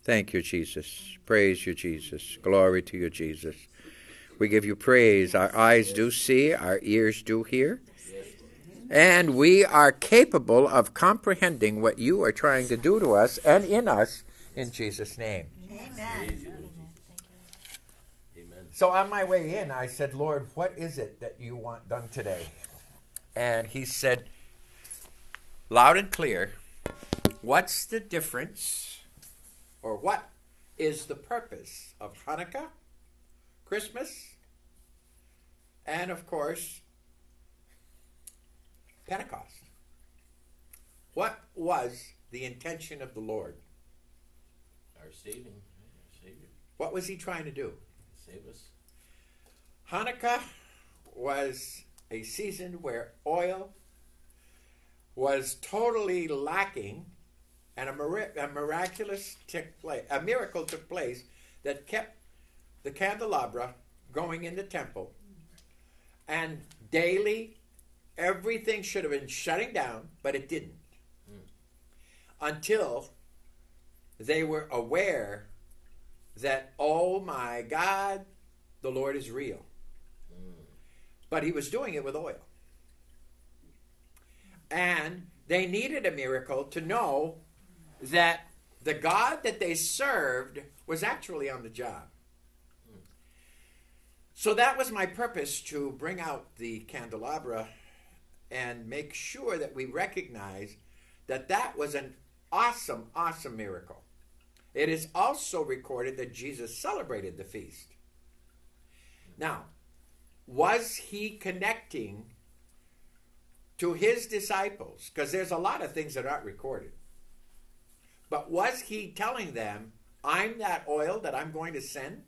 Thank you, Jesus. Praise you, Jesus. Glory to you, Jesus. We give you praise. Our eyes do see, our ears do hear, and we are capable of comprehending what you are trying to do to us and in us in Jesus' name. Amen. So on my way in, I said, Lord, what is it that you want done today? And he said, loud and clear, what's the difference, or what is the purpose of Hanukkah, Christmas, and of course, Pentecost? What was the intention of the Lord? Our Savior. What was he trying to do? Save us. Hanukkah was a season where oil was totally lacking, and a miracle took place that kept the candelabra going in the temple, and daily everything should have been shutting down, but it didn't, until they were aware that, oh my God, the Lord is real. But he was doing it with oil. And they needed a miracle to know that the God that they served was actually on the job. So that was my purpose, to bring out the candelabra and make sure that we recognize that that was an awesome, awesome miracle. It is also recorded that Jesus celebrated the feast. Now, was he connecting to his disciples? Because there's a lot of things that aren't recorded. But was he telling them, I'm that oil that I'm going to send?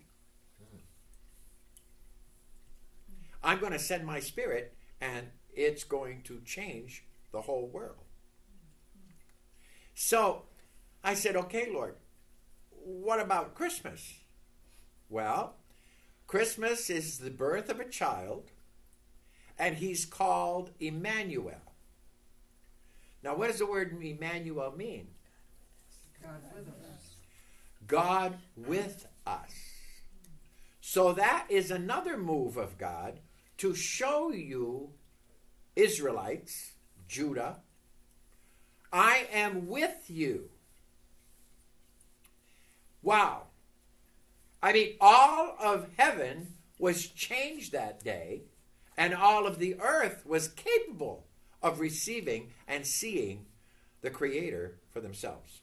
I'm going to send my Spirit, and it's going to change the whole world. So I said, okay, Lord, what about Christmas? Well, Christmas is the birth of a child, and he's called Emmanuel. Now, what does the word Emmanuel mean? God with us. God with us. So that is another move of God to show you, Israelites, Judah, I am with you. Wow. I mean, all of heaven was changed that day, and all of the earth was capable of receiving and seeing the Creator for themselves.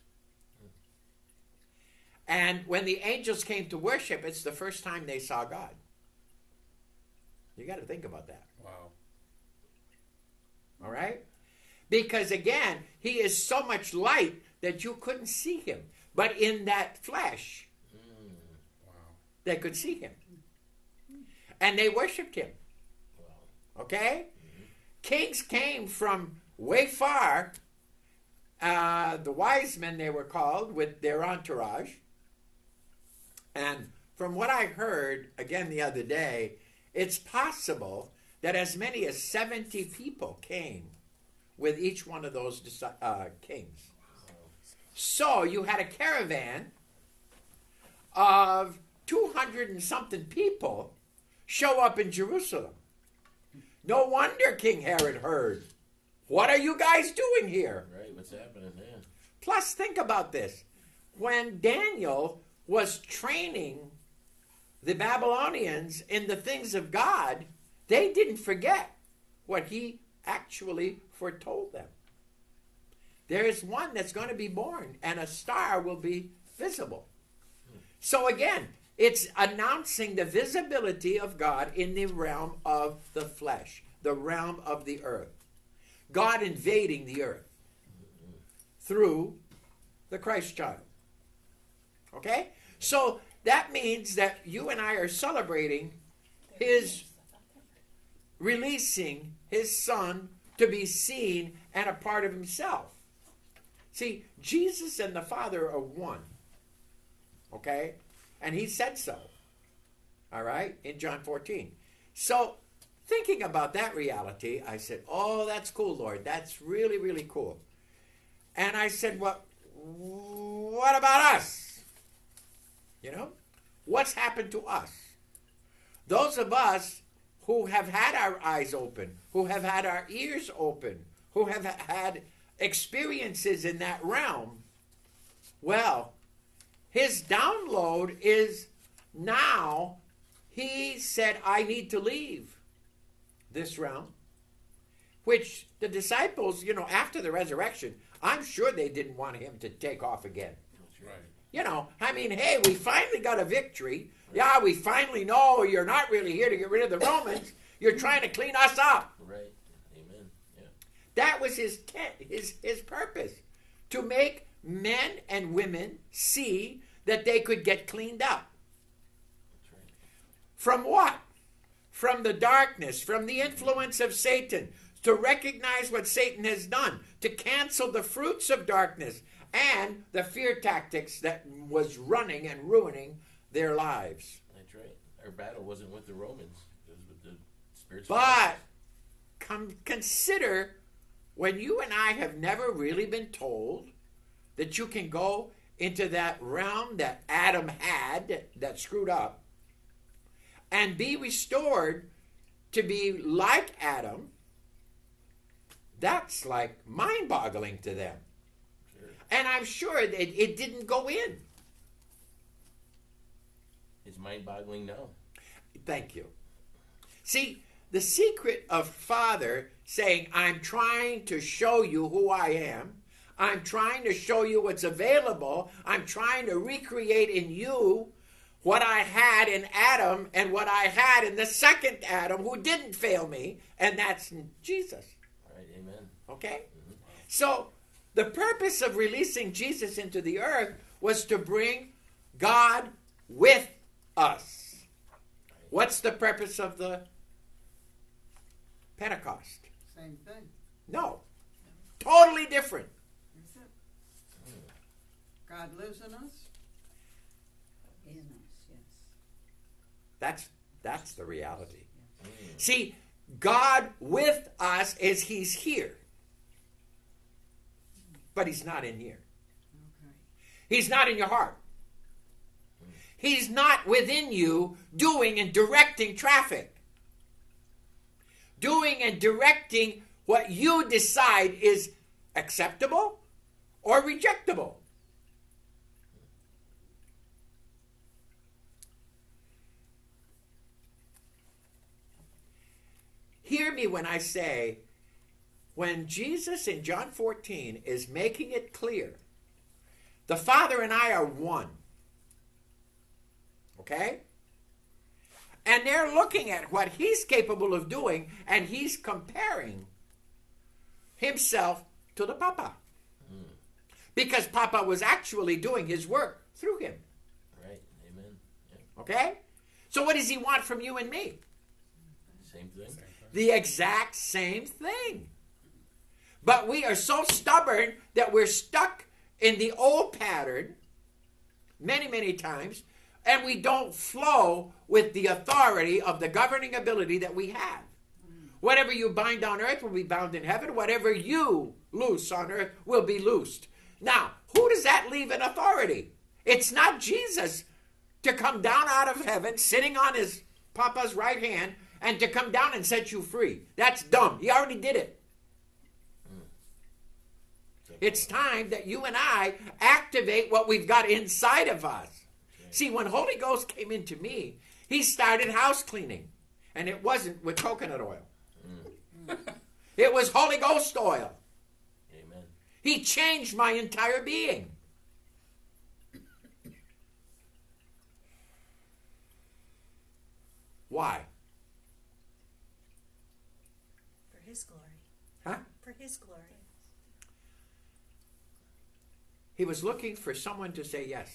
And when the angels came to worship, it's the first time they saw God. You got to think about that. Wow. All right? Because again, he is so much light that you couldn't see him. But in that flesh, they could see him. And they worshiped him. Okay? Kings came from way far. The wise men, they were called, with their entourage. And from what I heard, again, the other day, it's possible that as many as 70 people came with each one of those kings. So you had a caravan of 200 and something people show up in Jerusalem. No wonder King Herod heard. What are you guys doing here? Right, what's happening there? Plus, think about this. When Daniel was training the Babylonians in the things of God, they didn't forget what he actually foretold them. There is one that's going to be born, and a star will be visible. So again, it's announcing the visibility of God in the realm of the flesh, the realm of the earth. God invading the earth through the Christ child. Okay? So that means that you and I are celebrating his releasing his son to be seen and a part of himself. See, Jesus and the Father are one. Okay? And he said so. All right? In John 14. So, thinking about that reality, I said, oh, that's cool, Lord. That's really, really cool. And I said, well, what about us? You know? What's happened to us? Those of us who have had our eyes open, who have had our ears open, who have had experiences in that realm, well, his download is now he said, I need to leave this realm, which the disciples, after the resurrection, I'm sure they didn't want him to take off again. Right. Hey, we finally got a victory. Yeah, we finally know you're not really here to get rid of the Romans. You're trying to clean us up. Right. Amen. Yeah. That was his purpose, to make men and women see that they could get cleaned up. That's right. From what? From the darkness, from the influence of Satan, to recognize what Satan has done, to cancel the fruits of darkness and the fear tactics that was running and ruining their lives. That's right. Our battle wasn't with the Romans. It was with the spirits. But consider when you and I have never really been told that you can go into that realm that Adam had that screwed up and be restored to be like Adam. That's like mind-boggling to them. Sure. And I'm sure it didn't go in. It's mind-boggling now. Thank you. See, the secret of Father saying, I'm trying to show you who I am. I'm trying to show you what's available. I'm trying to recreate in you what I had in Adam and what I had in the second Adam who didn't fail me, and that's Jesus. Right. Amen. Okay? So the purpose of releasing Jesus into the earth was to bring God with us. What's the purpose of the Pentecost? Same thing. No. Totally different. That's it. God lives in us. In us, yes. That's the reality. Mm. See, God with us is he's here. But he's not in here. Okay. He's not in your heart. He's not within you doing and directing traffic. Doing and directing what you decide is acceptable or rejectable. Hear me when I say, when Jesus in John 14 is making it clear, the Father and I are one. Okay? And they're looking at what he's capable of doing, and he's comparing himself to the Papa. Because Papa was actually doing his work through him. Right. Amen. Yeah. Okay? So what does he want from you and me? Same thing. The exact same thing. But we are so stubborn that we're stuck in the old pattern many, many times, and we don't flow with the authority of the governing ability that we have. Whatever you bind on earth will be bound in heaven. Whatever you loose on earth will be loosed. Now, who does that leave in authority? It's not Jesus to come down out of heaven, sitting on his Papa's right hand, and to come down and set you free. That's dumb. He already did it. It's time that you and I activate what we've got inside of us. See, when Holy Ghost came into me, he started house cleaning. And it wasn't with coconut oil. It was Holy Ghost oil. Amen. He changed my entire being. Why? For his glory. Huh? For his glory. He was looking for someone to say yes.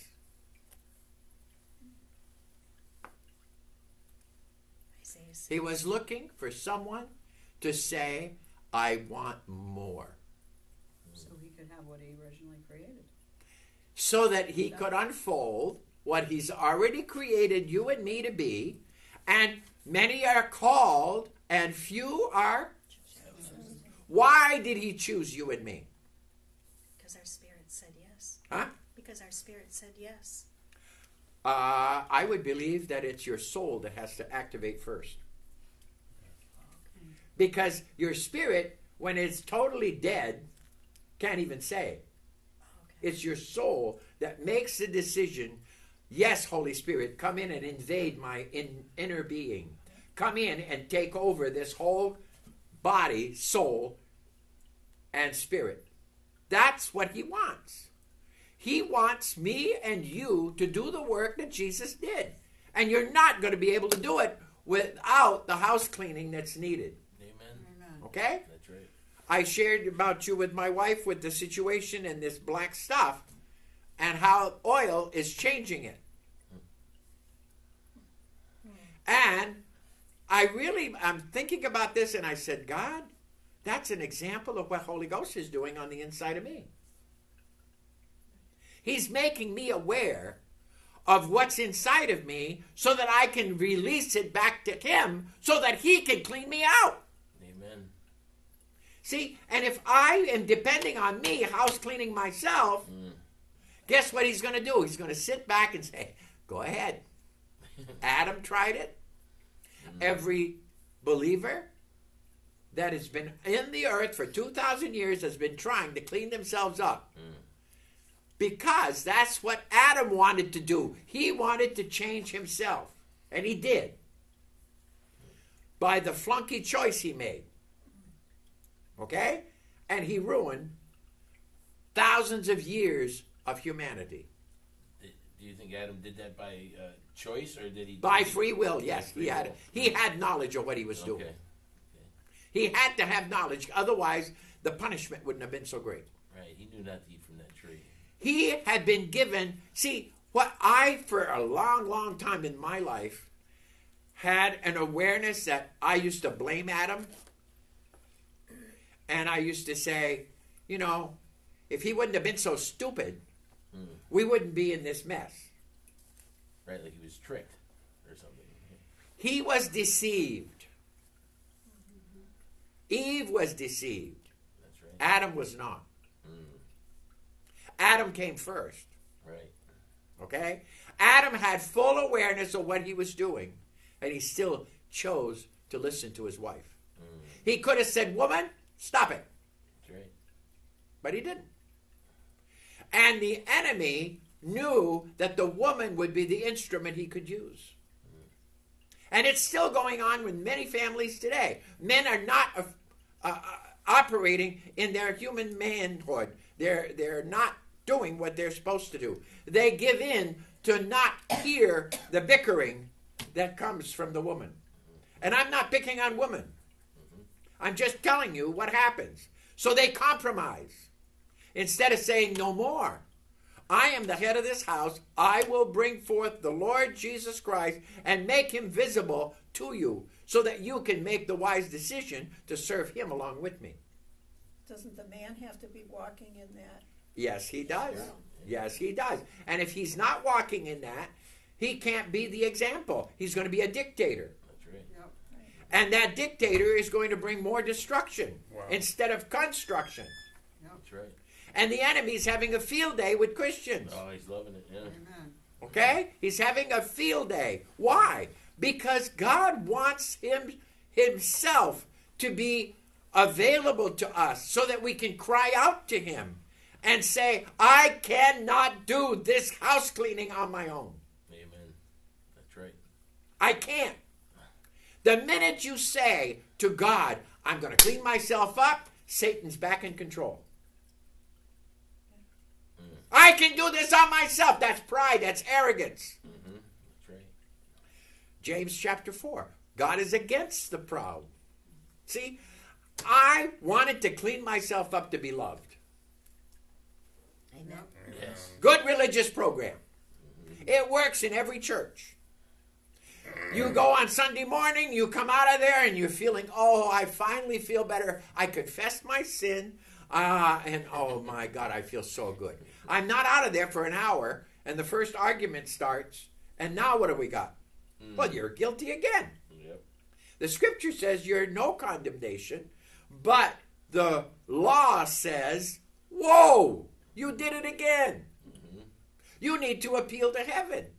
Isaiah says, He was looking for someone to say, I want more. So he could have what he originally created. So that he could unfold what he's already created you and me to be. And many are called and few are. Why did he choose you and me? because our spirit said yes. Huh? Because our spirit said yes. I would believe that it's your soul that has to activate first. Because your spirit, when it's totally dead, can't even say. It's your soul that makes the decision, yes, Holy Spirit, come in and invade my inner being. Come in and take over this whole body, soul, and spirit. That's what he wants. He wants me and you to do the work that Jesus did. And you're not going to be able to do it without the house cleaning that's needed. Amen. Okay? That's right. I shared about you with my wife with the situation and this black stuff and how oil is changing it. And I'm thinking about this and I said, God, that's an example of what Holy Ghost is doing on the inside of me. He's making me aware of what's inside of me so that I can release it back to him so that he can clean me out. Amen. See, and if I am depending on me house cleaning myself, guess what he's going to do? He's going to sit back and say, go ahead. Adam tried it. Every believer that has been in the earth for 2,000 years has been trying to clean themselves up. Because that's what Adam wanted to do. He wanted to change himself. And he did. By the flunky choice he made. Okay? And he ruined thousands of years of humanity. Do you think Adam did that by choice, or did he? By free will, yes. Free will. He had knowledge of what he was doing. Okay. He had to have knowledge. Otherwise, the punishment wouldn't have been so great. Right. He knew not to eat from that tree. He had been given, see, what I, for a long, long time in my life, had an awareness that I used to blame Adam. And I used to say, you know, if he wouldn't have been so stupid, we wouldn't be in this mess. Right, like he was tricked or something. He was deceived. Eve was deceived. That's right. Adam was not. Adam came first. Right. Okay? Adam had full awareness of what he was doing, and he still chose to listen to his wife. He could have said, woman, stop it. That's right. But he didn't. And the enemy knew that the woman would be the instrument he could use. And it's still going on with many families today. Men are not operating in their human manhood. They're not doing what they're supposed to do. They give in to not hear the bickering that comes from the woman. And I'm not picking on women. I'm just telling you what happens. So they compromise. Instead of saying, no more. I am the head of this house. I will bring forth the Lord Jesus Christ and make him visible to you so that you can make the wise decision to serve him along with me. Doesn't the man have to be walking in that? Yes, he does. Yes, he does. And if he's not walking in that, he can't be the example. He's going to be a dictator. That's right. Yep. And that dictator is going to bring more destruction instead of construction. That's right. And the enemy's having a field day with Christians. Oh, he's loving it. Yeah. Amen. Okay? He's having a field day. Why? Because God wants himself to be available to us so that we can cry out to him and say, I cannot do this house cleaning on my own. Amen. That's right. I can't. The minute you say to God, I'm going to clean myself up, Satan's back in control. I can do this on myself. That's pride. That's arrogance. That's right. James chapter 4. God is against the proud. See, I wanted to clean myself up to be loved. Amen. Yes. Good religious program. It works in every church. You go on Sunday morning, you come out of there and you're feeling, oh, I finally feel better. I confessed my sin. And oh my God, I feel so good. I'm not out of there for an hour, and the first argument starts, and now what do we got? Well, you're guilty again. Yep. The scripture says you're no condemnation, but the law says, whoa, you did it again. You need to appeal to heaven.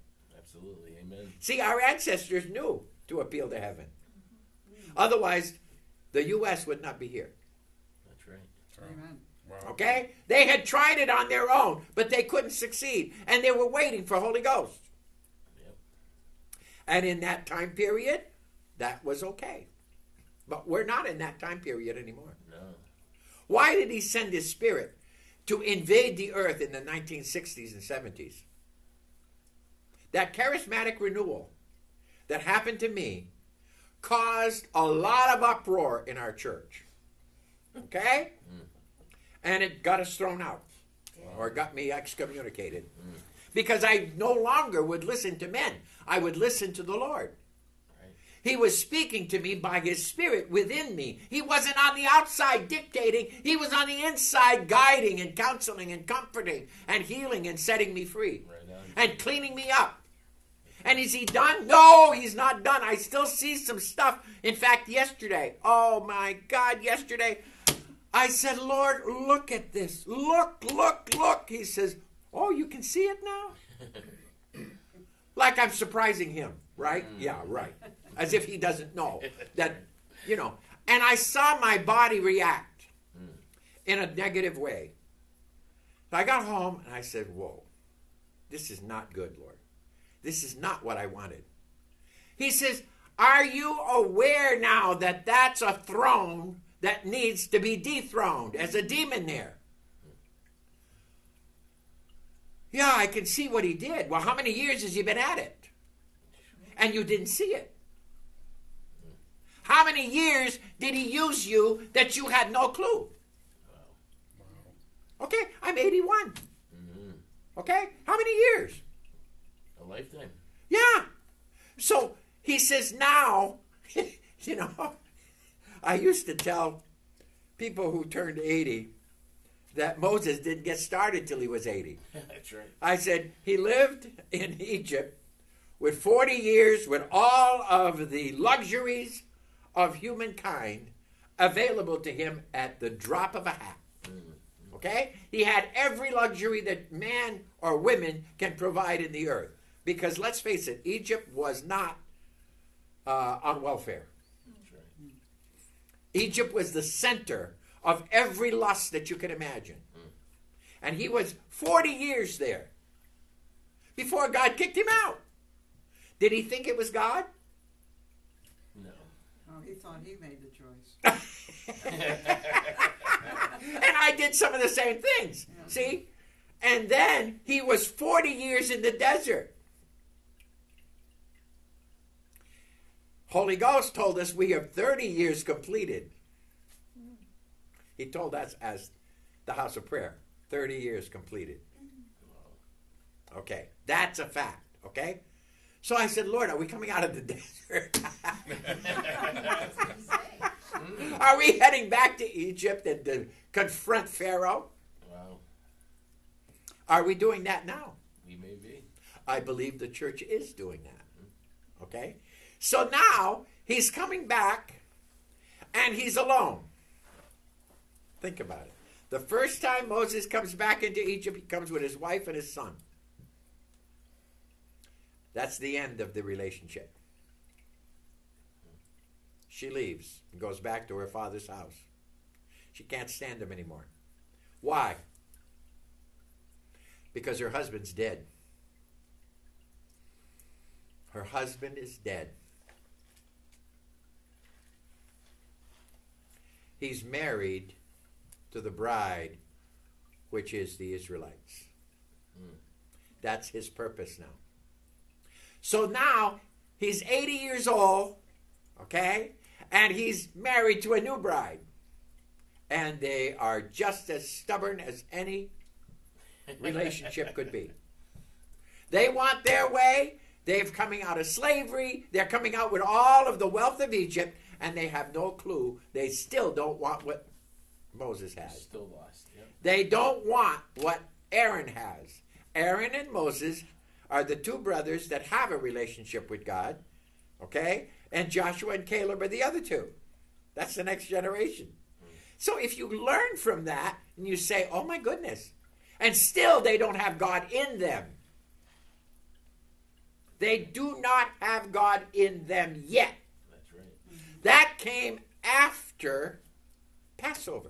Absolutely. Amen. See, our ancestors knew to appeal to heaven. Otherwise, the U.S. would not be here. That's right. Amen. Wow. Okay? They had tried it on their own, but they couldn't succeed. And they were waiting for Holy Ghost. Yep. And in that time period, that was okay. But we're not in that time period anymore. No. Why did he send his spirit to invade the earth in the 1960s and 70s? That charismatic renewal that happened to me caused a lot of uproar in our church. Okay? And it got us thrown out. Or got me excommunicated. Because I no longer would listen to men. I would listen to the Lord. Right. He was speaking to me by his spirit within me. He wasn't on the outside dictating. He was on the inside guiding and counseling and comforting and healing and setting me free. Right on. And cleaning me up. And is he done? No, he's not done. I still see some stuff. In fact, yesterday, oh my God, yesterday, I said, Lord, look at this. Look, look, look. He says, oh, you can see it now? Like I'm surprising him, right? Yeah, right. As if he doesn't know that, you know. And I saw my body react in a negative way. So I got home and I said, whoa, this is not good, Lord. This is not what I wanted. He says, are you aware now that that's a throne that needs to be dethroned as a demon there? Yeah, I can see what he did. Well, how many years has he been at it? And you didn't see it. How many years did he use you that you had no clue? Okay, I'm 81. Okay, how many years? A lifetime. Yeah. So he says now, you know, I used to tell people who turned 80 that Moses didn't get started till he was 80. That's right. I said he lived in Egypt with 40 years with all of the luxuries of humankind available to him at the drop of a hat. Okay? He had every luxury that man or women can provide in the earth. Because let's face it, Egypt was not on welfare. That's right. Egypt was the center of every lust that you can imagine. And he was 40 years there before God kicked him out. Did he think it was God? No. Oh, he thought he made the choice. And I did some of the same things. Yeah. See? And then he was 40 years in the desert. Holy Ghost told us we have 30 years completed. He told us as the house of prayer, 30 years completed. Okay, that's a fact, okay? So I said, Lord, are we coming out of the desert? Are we heading back to Egypt and to confront Pharaoh? Wow. Are we doing that now? We may be. I believe the church is doing that. Okay? So now he's coming back and he's alone. Think about it. The first time Moses comes back into Egypt, he comes with his wife and his son. That's the end of the relationship. She leaves and goes back to her father's house. She can't stand him anymore. Why? Because her husband's dead. Her husband is dead. He's married to the bride, which is the Israelites. That's his purpose now. So now he's 80 years old, okay, and he's married to a new bride. And they are just as stubborn as any relationship could be. They want their way. They're coming out of slavery. They're coming out with all of the wealth of Egypt, and they have no clue. They still don't want what Moses has. Still lost. Yep. They don't want what Aaron has. Aaron and Moses are the two brothers that have a relationship with God, okay? And Joshua and Caleb are the other two. That's the next generation. So if you learn from that and you say, oh my goodness, and still they don't have God in them, They do not have God in them yet. That's right. That came after Passover.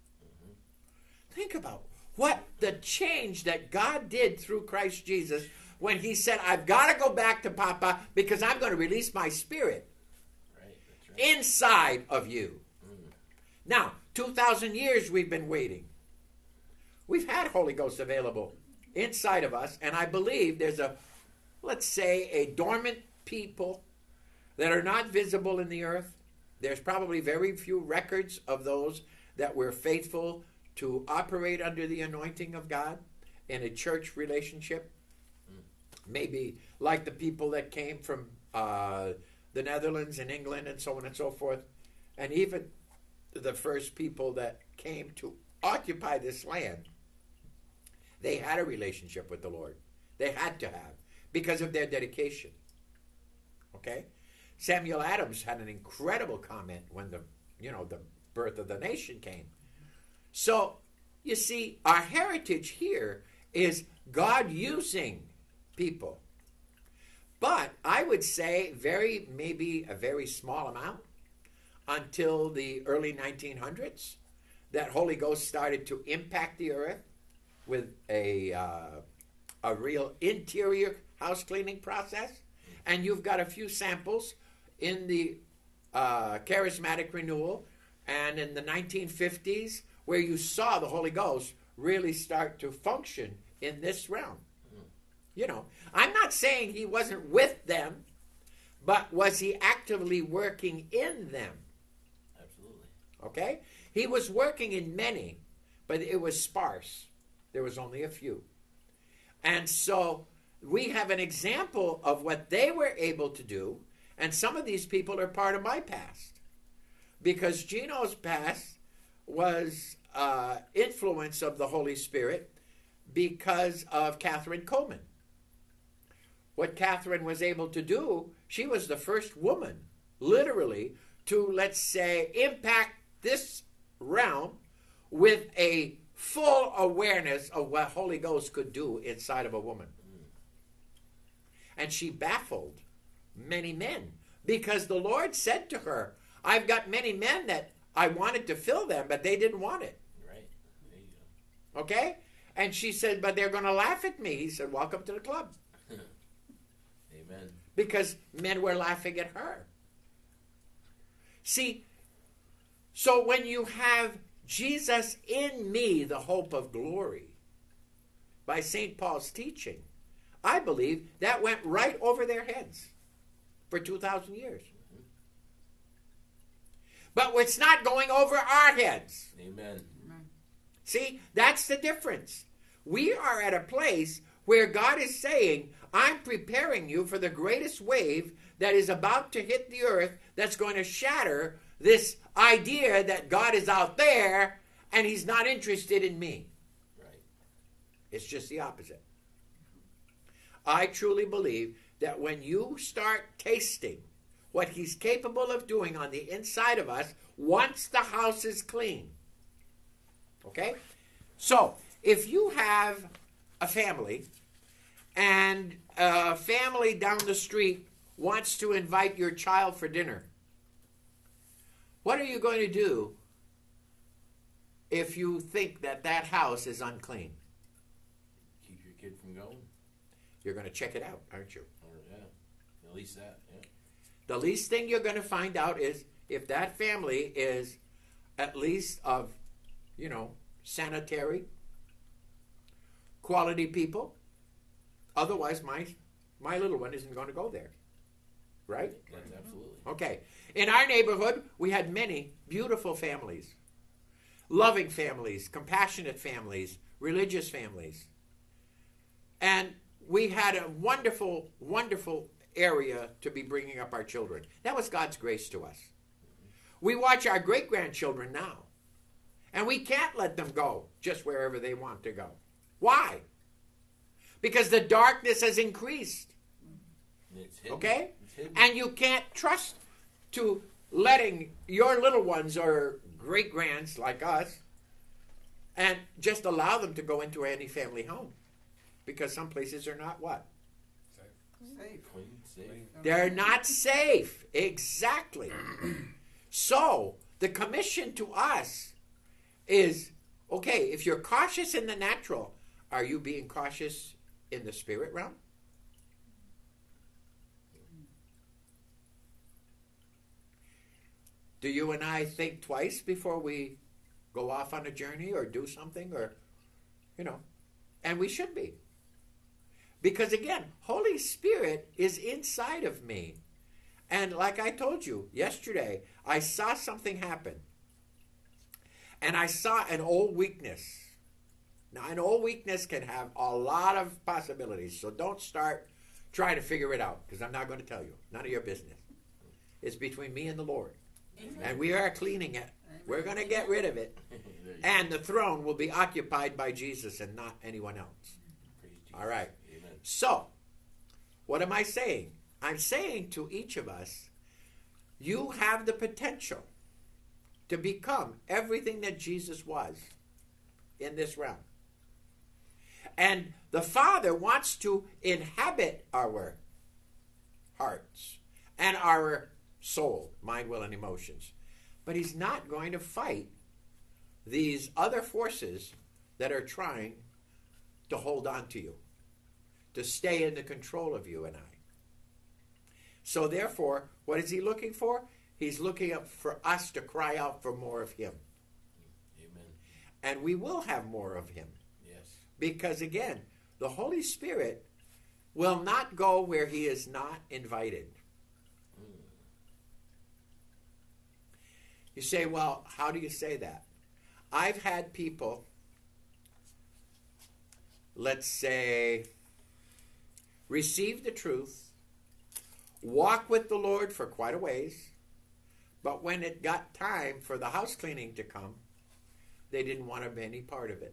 Think about what the change that God did through Christ Jesus when he said, I've got to go back to Papa because I'm going to release my spirit Right. That's right. inside of you. Now, 2,000 years we've been waiting. We've had Holy Ghost available inside of us, and I believe there's let's say, a dormant people that are not visible in the earth. There's probably very few records of those that were faithful to operate under the anointing of God in a church relationship. Maybe like the people that came from the Netherlands and England and so on and so forth. And even the first people that came to occupy this land, they had a relationship with the Lord. They had to have, because of their dedication. Okay? Samuel Adams had an incredible comment when the birth of the nation came. So, you see, our heritage here is God using people. But I would say maybe a very small amount until the early 1900s that Holy Ghost started to impact the earth with a real interior house cleaning process. And you've got a few samples in the charismatic renewal and in the 1950s where you saw the Holy Ghost really start to function in this realm. I'm not saying he wasn't with them, but was he actively working in them? Absolutely. Okay? He was working in many, but it was sparse. There was only a few. And so we have an example of what they were able to do, and some of these people are part of my past. Because Gino's past was influence of the Holy Spirit because of Catherine Coleman. What Catherine was able to do, she was the first woman, literally, to, let's say, impact this realm with a full awareness of what Holy Ghost could do inside of a woman. And she baffled many men because the Lord said to her, I've got many men that I wanted to fill them, but they didn't want it. Right. There you go. Okay? And she said, but they're going to laugh at me. He said, welcome to the club. Amen. Because men were laughing at her. See, so when you have Jesus in me, the hope of glory, by St. Paul's teaching, I believe that went right over their heads for 2,000 years. But it's not going over our heads. Amen. See, that's the difference. We are at a place where God is saying, I'm preparing you for the greatest wave that is about to hit the earth that's going to shatter this idea that God is out there and he's not interested in me. Right. It's just the opposite. I truly believe that when you start tasting what he's capable of doing on the inside of us, once the house is clean. Okay? So, if you have a family and a family down the street wants to invite your child for dinner, what are you going to do if you think that that house is unclean? Keep your kid from going. You're going to check it out, aren't you? Or, yeah. At least that. Yeah. The least thing you're going to find out is if that family is at least of, sanitary, quality people. Otherwise, my little one isn't going to go there. Right? That's absolutely. Okay. In our neighborhood, we had many beautiful families. Loving families, compassionate families, religious families. And we had a wonderful, wonderful area to be bringing up our children. That was God's grace to us. We watch our great-grandchildren now. And we can't let them go just wherever they want to go. Why? Because the darkness has increased. It's hidden. Okay? It's hidden. And you can't trust to letting your little ones or great-grands like us and just allow them to go into any family home. Because some places are not what? Safe. Clean, safe. They're not safe. Exactly. So, the commission to us is, okay, if you're cautious in the natural, are you being cautious in the spirit realm? Do you and I think twice before we go off on a journey or do something or, and we should be. Because again, Holy Spirit is inside of me. And like I told you yesterday, I saw something happen. And I saw an old weakness. Now, an old weakness can have a lot of possibilities. So don't start trying to figure it out, because I'm not going to tell you. None of your business. It's between me and the Lord. Amen. And we are cleaning it. Amen. We're going to get rid of it. There you go. And the throne will be occupied by Jesus and not anyone else. Praise Jesus. All right. Amen. So, what am I saying? I'm saying to each of us, you have the potential to become everything that Jesus was in this realm. And the Father wants to inhabit our hearts and our soul, mind, will, and emotions. But he's not going to fight these other forces that are trying to hold on to you, to stay in the control of you and I. So therefore, what is he looking for? He's looking up for us to cry out for more of him. Amen. And we will have more of him. Yes. Because again, the Holy Spirit will not go where he is not invited. You say, well, how do you say that? I've had people, let's say, receive the truth, walk with the Lord for quite a ways, but when it got time for the house cleaning to come, they didn't want to be any part of it.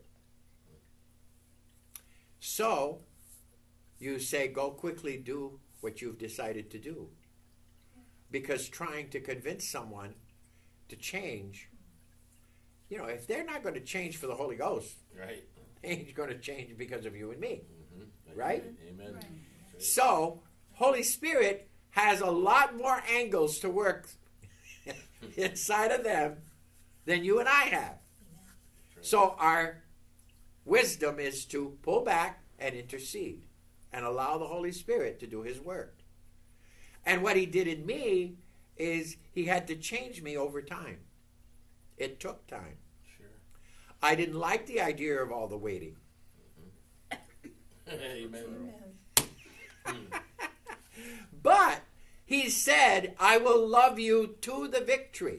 So, you say, go quickly do what you've decided to do. Because trying to convince someone to change, if they're not going to change for the Holy Ghost, Right. they ain't going to change because of you and me. Mm-hmm. Right? Amen. Right. That's right. So, Holy Spirit has a lot more angles to work inside of them than you and I have. So our wisdom is to pull back and intercede and allow the Holy Spirit to do his work. And what he did in me is he had to change me over time. It took time. Sure. I didn't like the idea of all the waiting. Amen. But he said, I will love you to the victory.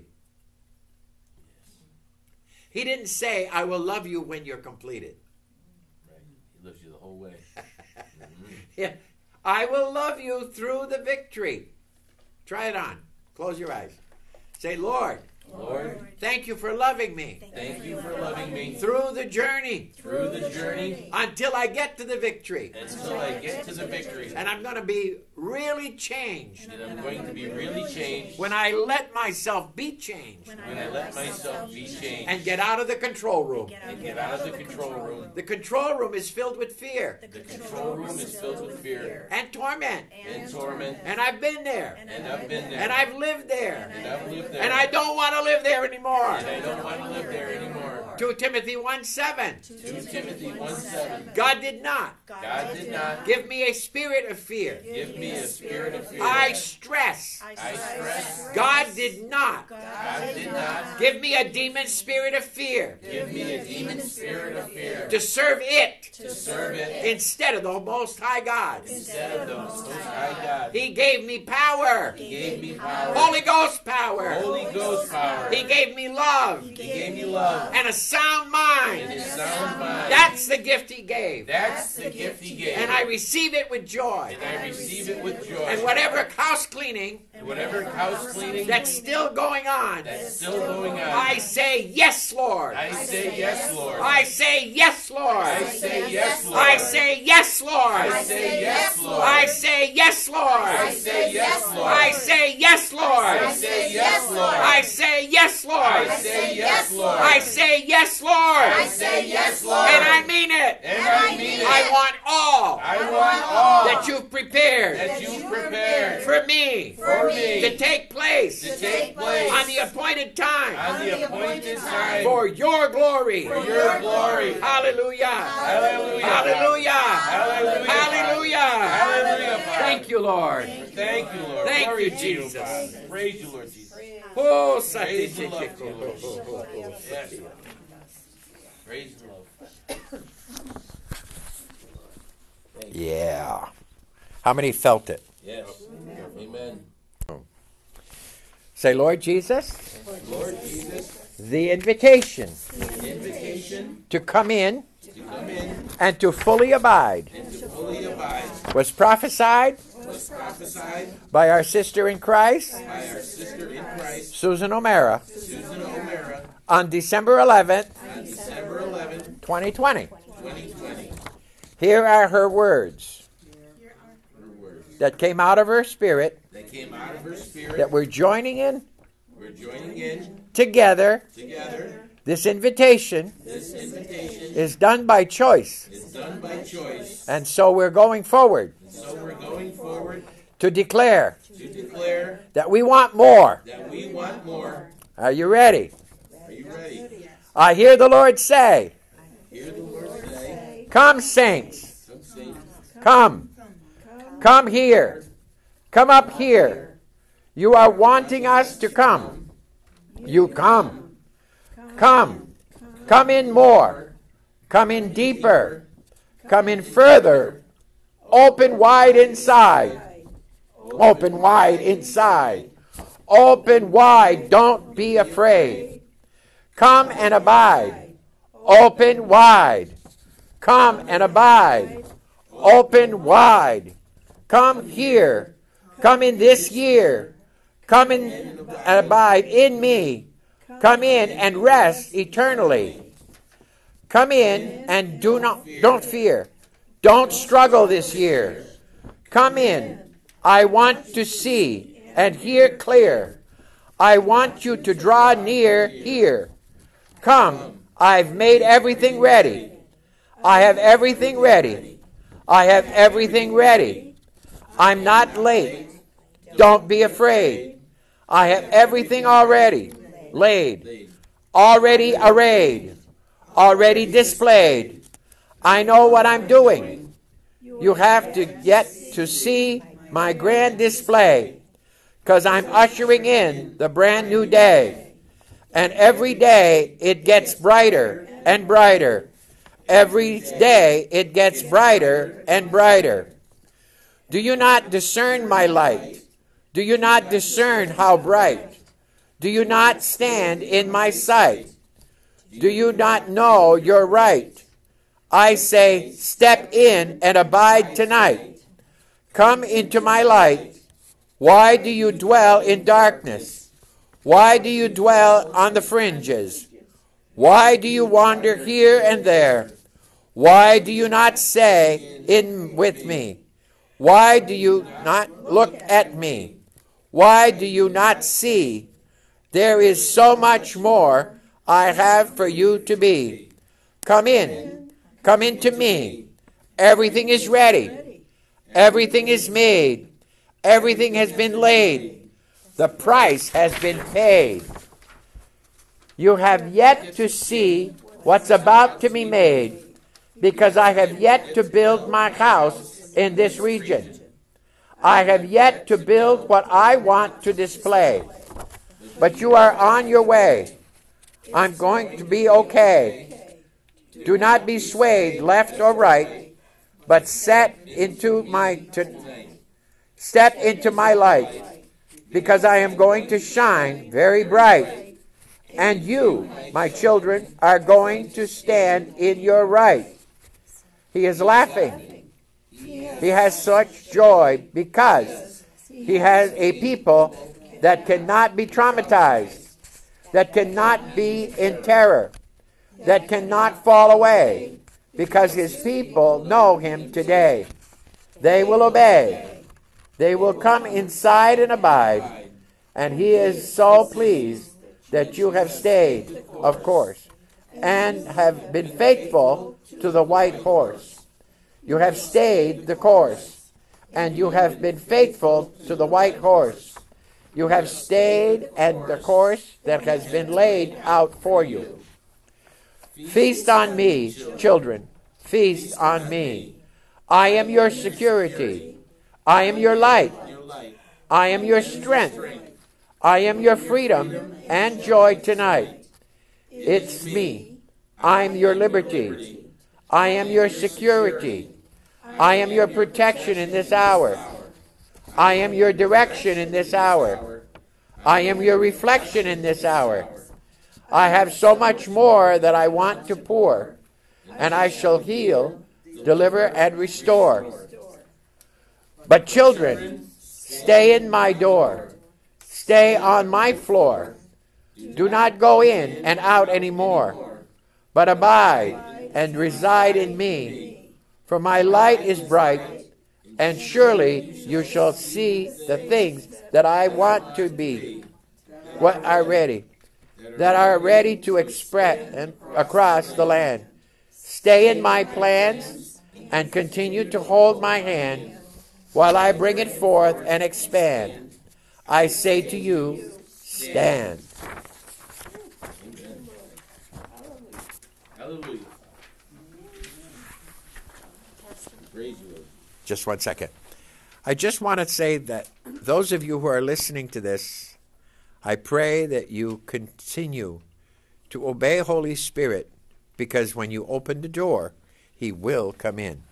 He didn't say, I will love you when you're completed. Right. He loves you the whole way. Mm-hmm. Yeah. I will love you through the victory. Try it on. Close your eyes. Say, Lord, Lord, thank you for loving me thank you for loving me through the journey through the journey until I get to the victory. until I get to the victory. And I'm going to be really changed And I'm going to be really changed when I let myself be changed when I let myself be changed and get out of the control room. and get out of the control room. The control room is filled with fear The control room is filled with fear and torment. and torment, And I've been there. and I've been there, And I've lived there. and I've lived there, And I don't want to live there anymore. and I don't want to live there anymore. 2 Timothy 1:7. 2 Timothy 1:7. God did not God did not give me a spirit of fear. give me a spirit of fear. I stress. I stress. God did not God did not give me a demon spirit of fear give me a demon spirit of fear to serve it to serve it instead of the Most High God. instead of the Most High God. He gave me power, He gave me power, Holy Ghost power. Holy Ghost power. He gave me love He gave me love and a sound and mind. a sound mind. That's the gift he gave. That's the gift He gave. And I receive it with joy. And I receive it with joy. And whatever house cleaning And whatever house cleaning that's still going on, that's still going on, I say yes, Lord. I say yes, Lord. I say yes, Lord. I say yes, Lord. I say yes, Lord. I say yes, Lord. I say yes, Lord. I say yes, Lord. I say yes, Lord. I say yes, Lord. I say yes, Lord. I say yes, Lord. I say yes, Lord. I say yes, Lord. And I mean it. And I mean it. I want all I want all that that you've prepared that you've prepared for me for me to take place to take place on the appointed time on the appointed time for your glory. for your glory. Hallelujah. Hallelujah. Hallelujah. Hallelujah. Hallelujah. Hallelujah, Father. Thank you, Lord. Thank you, Lord. Thank Glory you, to Jesus. Father. Praise you, Lord Jesus. Oh, Praise and love to you, Lord Jesus. Yes. Praise and love. yeah. How many felt it? Yes. Amen. Say, Lord Jesus, Lord Jesus, the invitation the invitation to come in to come in and to fully abide and to fully abide was prophesied was prophesied by our sister in Christ, by our sister in Christ, Susan O'Mara, Susan O'Mara, on December 11th, on December 11, 2020. 2020. Here are her words Her words that came out of her spirit that came out of her spirit. that we're joining in We're joining in together. together. This invitation This invitation is done by choice, is done by choice. and so we're going forward So we're going forward to declare to declare that we want more. that we want more. Are you ready? Are you ready? I hear the Lord say, Hear the Lord say, come saints, come sing. come. Come here. Come up here. You are wanting us to come. You come. Come. Come in more. Come in deeper. Come in further. Open wide inside. Open wide inside. Open wide. Don't be afraid. Come and abide. Open wide. Come and abide. Open wide. Come here. Come in this year. Come in and abide in me. Come in and rest eternally. Come in and don't fear. Don't struggle this year. Come in. I want to see and hear clear. I want you to draw near here. Come. I've made everything ready. I have everything ready. I have everything ready. I'm not late. Don't be afraid. I have everything already laid, already arrayed, already displayed. I know what I'm doing. You have to get to see my grand display, because I'm ushering in the brand new day. And every day it gets brighter and brighter. Every day it gets brighter and brighter. Do you not discern my light? Do you not discern how bright? Do you not stand in my sight? Do you not know you're right? I say, step in and abide tonight. Come into my light. Why do you dwell in darkness? Why do you dwell on the fringes? Why do you wander here and there? Why do you not say, in with me? Why do you not look at me? Why do you not see? There is so much more I have for you to be. Come in. Come into me. Everything is ready. Everything is made. Everything has been laid. The price has been paid. You have yet to see what's about to be made, because I have yet to build my house in this region. I have yet to build what I want to display. But you are on your way. I'm going to be okay. Do not be swayed left or right, but step into my light, because I am going to shine very bright. And you, my children, are going to stand in your right. He is laughing. He has such joy because he has a people that cannot be traumatized, that cannot be in terror, that cannot fall away, because his people know him today. They will obey. They will come inside and abide. And he is so pleased that you have stayed, of course, and have been faithful to the white horse. You have stayed the course. and you have been faithful to the white horse. You have stayed at the course that has been laid out for you. Feast on me, children. Feast on me. I am your security. I am your light. I am your strength. I am your freedom and joy tonight. It's me. I'm your liberty. I am your security. I am your protection in this hour. I am your direction in this hour. I am your reflection in this hour. I have so much more that I want to pour, and I shall heal, deliver, and restore. But children, stay in my door. Stay on my floor. Do not go in and out anymore, but abide and reside in me. For my light is bright, and surely you shall see the things that I want to be, what are ready, that are ready to express and across the land. Stay in my plans and continue to hold my hand while I bring it forth and expand. I say to you, stand. Hallelujah. Praise you, Lord. Just one second. I just want to say that those of you who are listening to this, I pray that you continue to obey Holy Spirit, because when you open the door, He will come in.